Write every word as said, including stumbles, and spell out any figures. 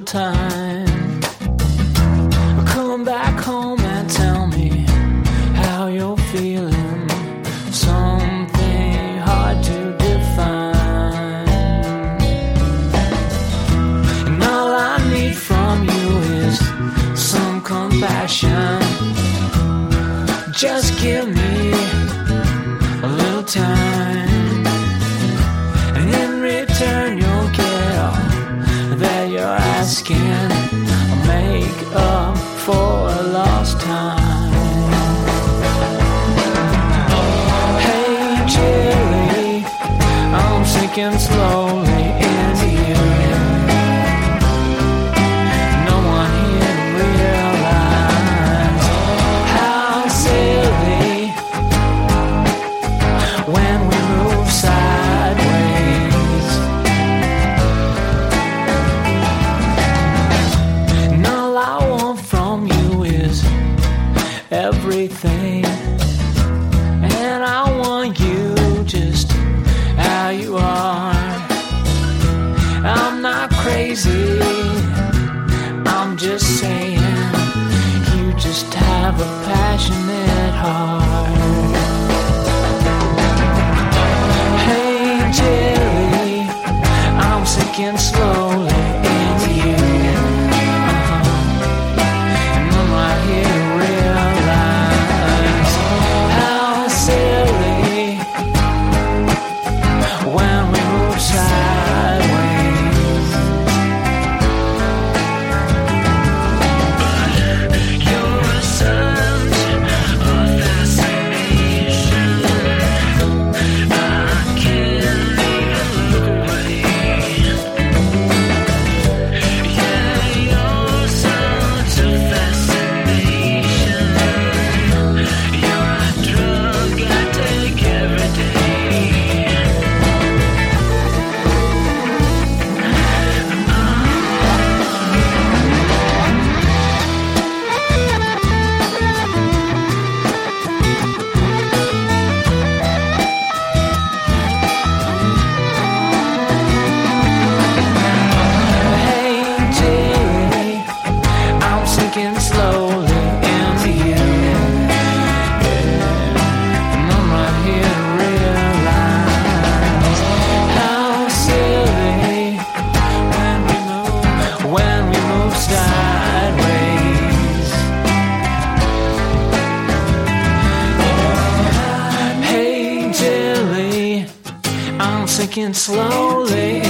time. Come back home and tell me how you're feeling. Something hard to define. And all I need from you is some compassion. Just give me a little time, and in return you'll get all that you're asking. I'll make up for a lost time. Hey Jilly, I'm sinking slowly into you. No one here realizes how silly when we move sideways. And all I want from you is everything, and I want you just how you are. I'm not crazy, I'm just saying you just have a passionate heart. Hey Jilly, I'm sinking slowly into you. Uh-huh. And I'm right here to realize how silly when we move sideways. You're a such a fascination. I can't even look away. Yeah, you're such a fascination. You're a drug I take every day. Hey Jilly, I'm sinking slowly into you. Yeah, and I'm right here to realize how silly when we move, when we move sideways. Hey Jilly, I'm sinking slowly